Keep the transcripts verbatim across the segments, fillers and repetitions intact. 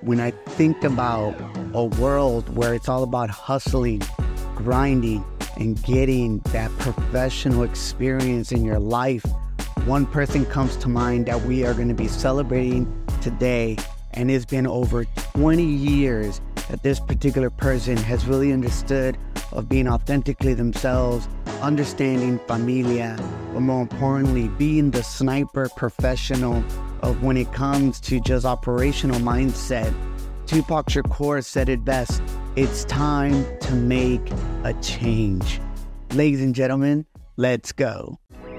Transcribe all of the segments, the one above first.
when I think about a world where it's all about hustling, grinding, and getting that professional experience in your life, one person comes to mind that we are going to be celebrating today. And it's been over twenty years that this particular person has really understood of being authentically themselves, understanding familia, but more importantly, being the sniper professional of when it comes to just operational mindset. Tupac Shakur said it best, it's time to make a change. Ladies and gentlemen, let's go.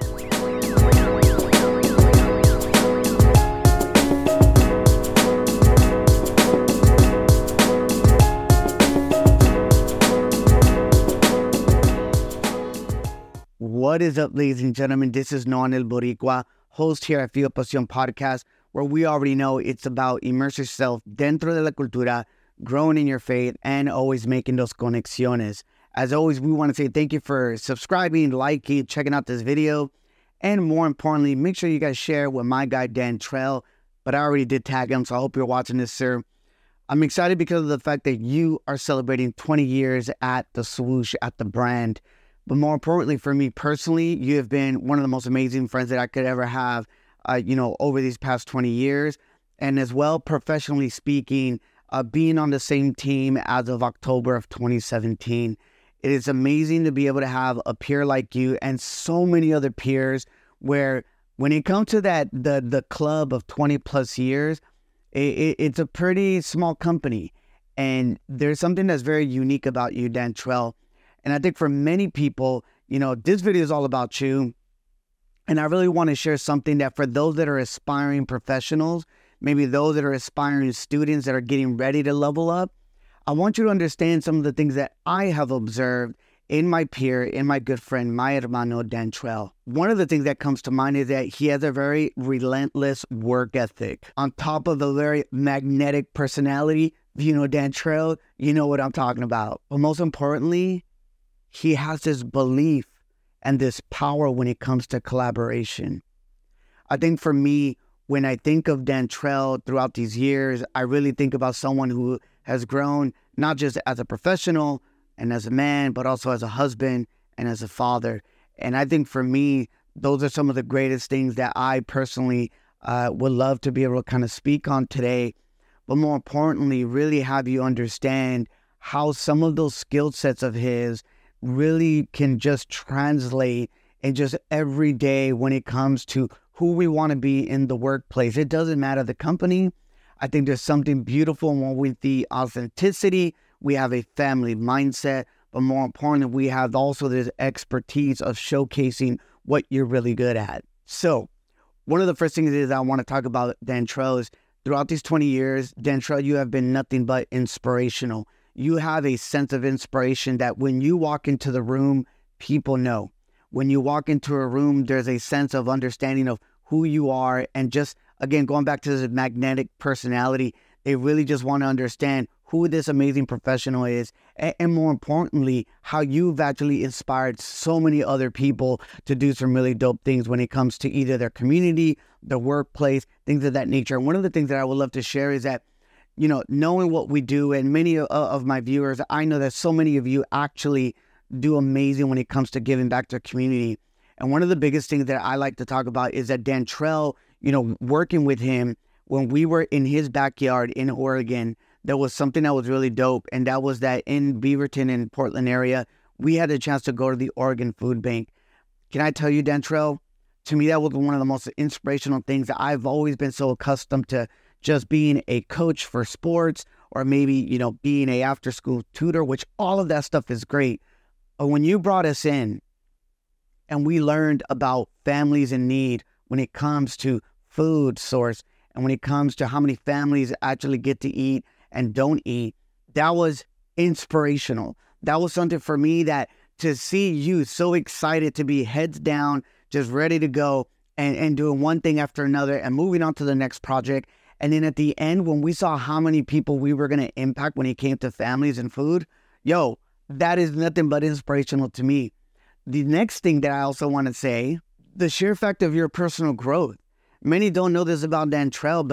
What is up, ladies and gentlemen? This is Noan El Boricua, host here at Fio Pasión Podcast, where we already know it's about immerse yourself dentro de la cultura, growing in your faith, and always making those conexiones. As always, we want to say thank you for subscribing, liking, checking out this video, and more importantly, make sure you guys share with my guy, Dantrell, but I already did tag him, so I hope you're watching this, sir. I'm excited because of the fact that you are celebrating twenty years at the swoosh, at the brand. But more importantly for me personally, you have been one of the most amazing friends that I could ever have, uh, you know, over these past twenty years. And as well, professionally speaking, uh, being on the same team as of October of twenty seventeen. It is amazing to be able to have a peer like you and so many other peers where when it comes to that, the, the club of twenty plus years, it, it, it's a pretty small company. And there's something that's very unique about you, Dantrell. And I think for many people, you know, this video is all about you. And I really want to share something that for those that are aspiring professionals, maybe those that are aspiring students that are getting ready to level up, I want you to understand some of the things that I have observed in my peer, in my good friend, my hermano Dantrell. One of the things that comes to mind is that he has a very relentless work ethic. On top of a very magnetic personality, you know, Dantrell, you know what I'm talking about. But most importantly, he has this belief and this power when it comes to collaboration. I think for me, when I think of Dantrell throughout these years, I really think about someone who has grown not just as a professional and as a man, but also as a husband and as a father. And I think for me, those are some of the greatest things that I personally uh, would love to be able to kind of speak on today. But more importantly, really have you understand how some of those skill sets of his really can just translate in just every day when it comes to who we want to be in the workplace. It doesn't matter the company. I think there's something beautiful with the authenticity. We have a family mindset, but more importantly, we have also this expertise of showcasing what you're really good at. So one of the first things is I want to talk about Dantrell is throughout these twenty years, Dantrell, you have been nothing but inspirational. You have a sense of inspiration that when you walk into the room, people know. When you walk into a room, there's a sense of understanding of who you are. And just, again, going back to this magnetic personality, they really just want to understand who this amazing professional is. And, and more importantly, how you've actually inspired so many other people to do some really dope things when it comes to either their community, their workplace, things of that nature. And one of the things that I would love to share is that, you know, knowing what we do, and many of, of my viewers, I know that so many of you actually do amazing when it comes to giving back to the community. And one of the biggest things that I like to talk about is that Dantrell, you know, working with him when we were in his backyard in Oregon, there was something that was really dope. And that was that in Beaverton and Portland area, we had a chance to go to the Oregon Food Bank. Can I tell you, Dantrell, to me, that was one of the most inspirational things that I've always been so accustomed to just being a coach for sports, or maybe, you know, being a after school tutor, which all of that stuff is great. But when you brought us in and we learned about families in need when it comes to food source and when it comes to how many families actually get to eat and don't eat, that was inspirational. That was something for me that to see you so excited to be heads down, just ready to go and, and doing one thing after another and moving on to the next project. And then at the end, when we saw how many people we were going to impact when it came to families and food, yo, that is nothing but inspirational to me. The next thing that I also want to say, the sheer fact of your personal growth. Many don't know this about Dantrell, but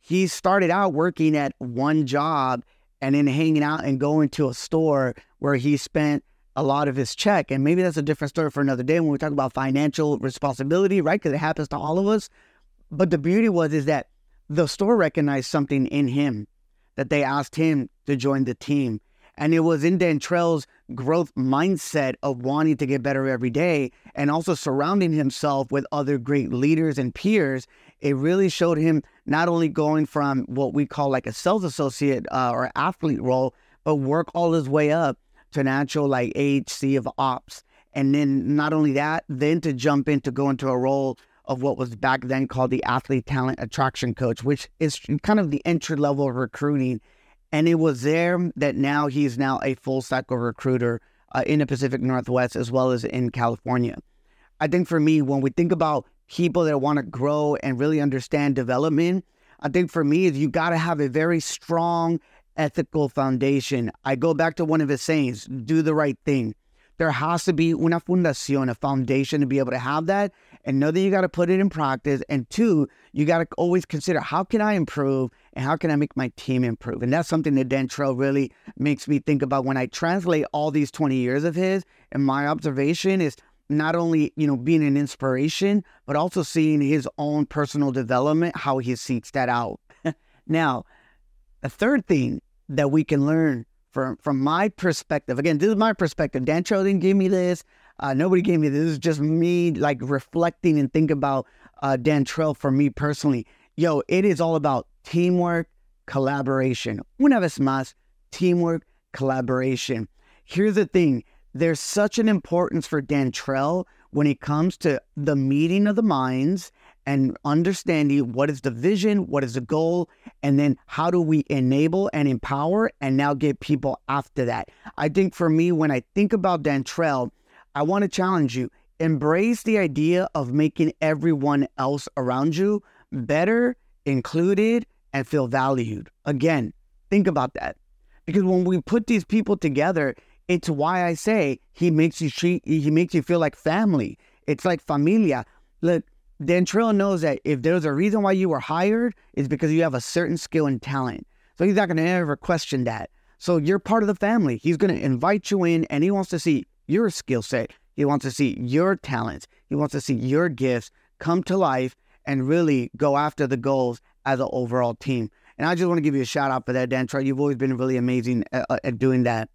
he started out working at one job and then hanging out and going to a store where he spent a lot of his check. And maybe that's a different story for another day when we talk about financial responsibility, right? Because it happens to all of us. But the beauty was is that the store recognized something in him, that they asked him to join the team. And it was in Dantrell's growth mindset of wanting to get better every day and also surrounding himself with other great leaders and peers. It really showed him not only going from what we call like a sales associate uh, or athlete role, but work all his way up to an actual like A H C of ops. And then not only that, then to jump in to go into a role of what was back then called the athlete talent attraction coach, which is kind of the entry level of recruiting. And it was there that now he's now a full cycle recruiter uh, in the Pacific Northwest as well as in California. I think for me, when we think about people that want to grow and really understand development, I think for me is you got to have a very strong ethical foundation. I go back to one of his sayings, do the right thing. There has to be una fundación, a foundation to be able to have that and know that you got to put it in practice. And two, you got to always consider how can I improve and how can I make my team improve? And that's something that Dantrell really makes me think about when I translate all these twenty years of his. And my observation is not only, you know, being an inspiration, but also seeing his own personal development, how he seeks that out. Now, a third thing that we can learn From, from my perspective, again, this is my perspective. Dantrell didn't give me this. Uh, nobody gave me this. This is just me like reflecting and think about uh, Dantrell for me personally. Yo, it is all about teamwork, collaboration. Una vez más, teamwork, collaboration. Here's the thing. There's such an importance for Dantrell when it comes to the meeting of the minds and understanding what is the vision, what is the goal, and then how do we enable and empower and now get people after that. I think for me, when I think about Dantrell, I want to challenge you. Embrace the idea of making everyone else around you better, included, and feel valued. Again, think about that. Because when we put these people together, it's why I say he makes you treat, he makes you feel like family. It's like familia. Look, Dantrell knows that if there's a reason why you were hired, it's because you have a certain skill and talent. So he's not going to ever question that. So you're part of the family. He's going to invite you in and he wants to see your skill set. He wants to see your talents. He wants to see your gifts come to life and really go after the goals as an overall team. And I just want to give you a shout out for that, Dantrell. You've always been really amazing at, at doing that.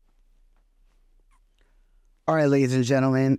All right, ladies and gentlemen.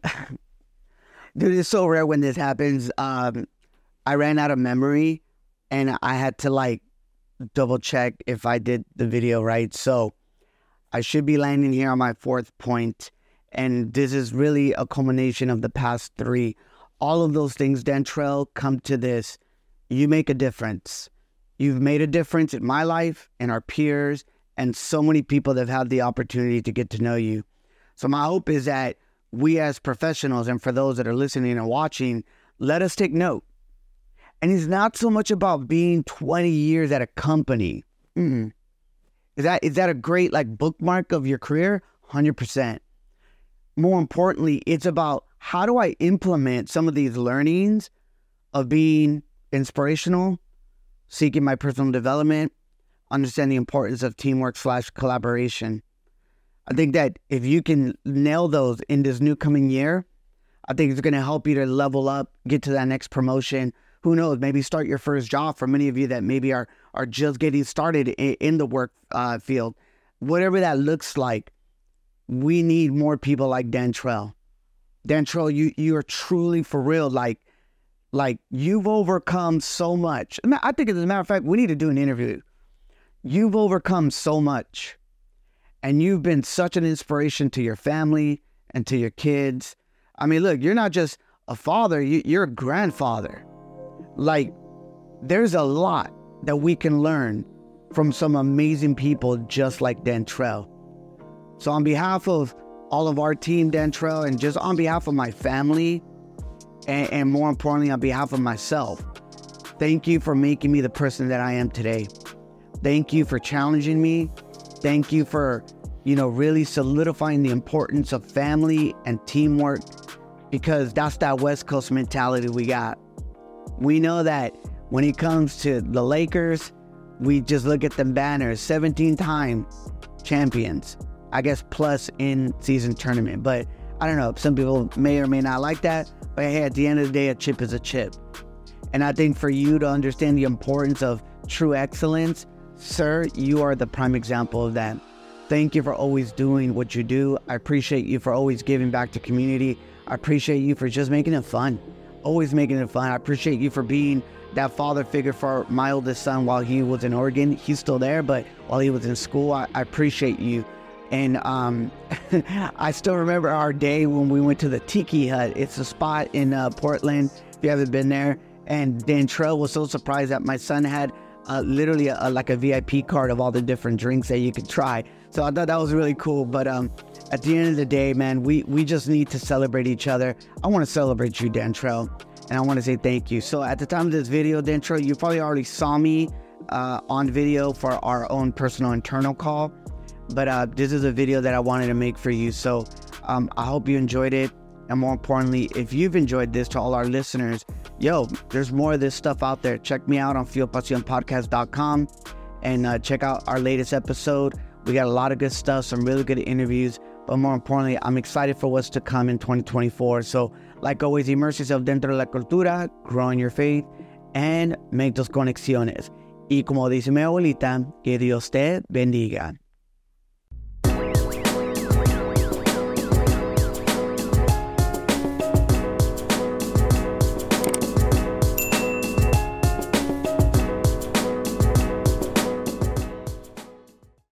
Dude, it's so rare when this happens. Um, I ran out of memory and I had to like double check if I did the video right. So I should be landing here on my fourth point. And this is really a culmination of the past three. All of those things, Dantrell, come to this. You make a difference. You've made a difference in my life and our peers and so many people that have had the opportunity to get to know you. So my hope is that we as professionals, and for those that are listening and watching, let us take note. And it's not so much about being twenty years at a company. Mm-mm. Is that is that a great like bookmark of your career? one hundred percent. More importantly, it's about how do I implement some of these learnings of being inspirational, seeking my personal development, understand the importance of teamwork slash collaboration. I think that if you can nail those in this new coming year, I think it's going to help you to level up, get to that next promotion. Who knows, maybe start your first job for many of you that maybe are, are just getting started in, in the work uh, field. Whatever that looks like, we need more people like Dantrell. Dantrell, you, you are truly for real. Like, like you've overcome so much. I think as a matter of fact, we need to do an interview. You've overcome so much. And you've been such an inspiration to your family and to your kids. I mean, look, you're not just a father, you, you're a grandfather. Like, there's a lot that we can learn from some amazing people just like Dantrell. So on behalf of all of our team, Dantrell, and just on behalf of my family, and, and more importantly, on behalf of myself, thank you for making me the person that I am today. Thank you for challenging me. Thank you for, you know, really solidifying the importance of family and teamwork, because that's that West Coast mentality we got. We know that when it comes to the Lakers, we just look at the banners, seventeen-time champions, I guess plus in season tournament. But I don't know, some people may or may not like that, but hey, at the end of the day, a chip is a chip. And I think for you to understand the importance of true excellence, sir, you are the prime example of that. Thank you for always doing what you do. I appreciate you for always giving back to community. I appreciate you for just making it fun, always making it fun. I appreciate you for being that father figure for my oldest son while he was in Oregon. He's still there, but while he was in school, I, I appreciate you. And um, I still remember our day when we went to the Tiki Hut. It's a spot in uh, Portland, if you haven't been there. And Dantrell was so surprised that my son had uh, literally a, like a V I P card of all the different drinks that you could try. So I thought that was really cool. But um, at the end of the day, man, we, we just need to celebrate each other. I want to celebrate you, Dantrell, and I want to say thank you. So at the time of this video, Dantrell, you probably already saw me uh, on video for our own personal internal call. But uh, this is a video that I wanted to make for you. So um, I hope you enjoyed it. And more importantly, if you've enjoyed this, to all our listeners, yo, there's more of this stuff out there. Check me out on Feel Pasión Podcast dot com and uh, check out our latest episode. We got a lot of good stuff, some really good interviews. But more importantly, I'm excited for what's to come in twenty twenty-four. So like always, immerse yourself dentro de la cultura, grow in your faith, and make those conexiones. Y como dice mi abuelita, que Dios te bendiga.